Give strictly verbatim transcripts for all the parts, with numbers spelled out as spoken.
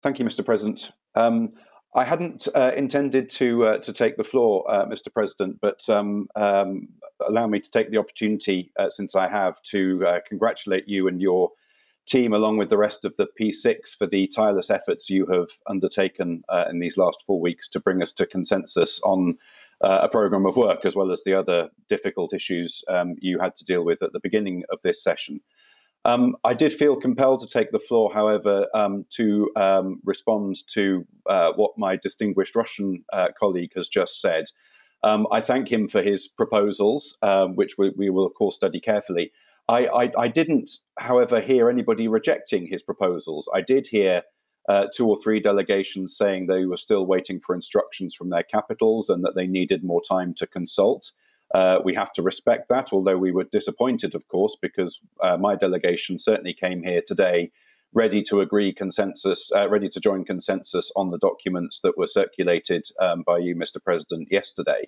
Thank you, Mister President. Um, I hadn't uh, intended to uh, to take the floor, uh, Mister President, but um, um, allow me to take the opportunity, uh, since I have, to uh, congratulate you and your team, along with the rest of the P six, for the tireless efforts you have undertaken uh, in these last four weeks to bring us to consensus on uh, a programme of work, as well as the other difficult issues um, you had to deal with at the beginning of this session. Um, I did feel compelled to take the floor, however, um, to um, respond to uh, what my distinguished Russian uh, colleague has just said. Um, I thank him for his proposals, um, which we, we will, of course, study carefully. I, I, I didn't, however, hear anybody rejecting his proposals. I did hear uh, two or three delegations saying they were still waiting for instructions from their capitals and that they needed more time to consult. Uh, we have to respect that, although we were disappointed, of course, because uh, my delegation certainly came here today ready to agree consensus, uh, ready to join consensus on the documents that were circulated um, by you, Mister President, yesterday.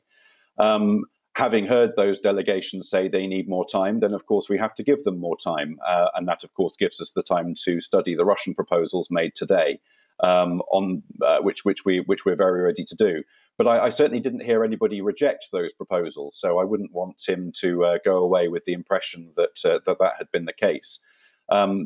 Um, having heard those delegations say they need more time, then of course we have to give them more time. Uh, and that, of course, gives us the time to study the Russian proposals made today, um, on uh, which, which, we, which we're very ready to do. But I, I certainly didn't hear anybody reject those proposals, so I wouldn't want him to uh, go away with the impression that, uh, that that had been the case. Um,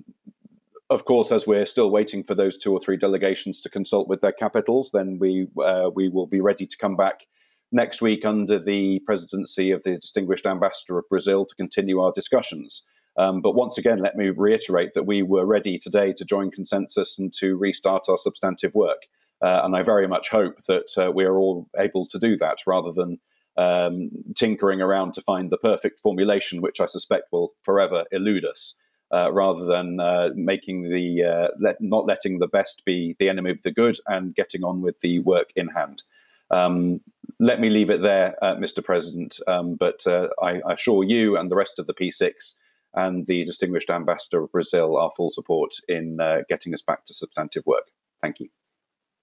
Of course, as we're still waiting for those two or three delegations to consult with their capitals, then we uh, we will be ready to come back next week under the presidency of the distinguished ambassador of Brazil to continue our discussions. Um, but once again, let me reiterate that we were ready today to join consensus and to restart our substantive work. Uh, and I very much hope that uh, we are all able to do that rather than um, tinkering around to find the perfect formulation, which I suspect will forever elude us. Uh, rather than uh, making the uh, let, not letting the best be the enemy of the good and getting on with the work in hand. Um, let me leave it there, uh, Mister President. Um, but uh, I, I assure you and the rest of the P six and the distinguished ambassador of Brazil our full support in uh, getting us back to substantive work. Thank you.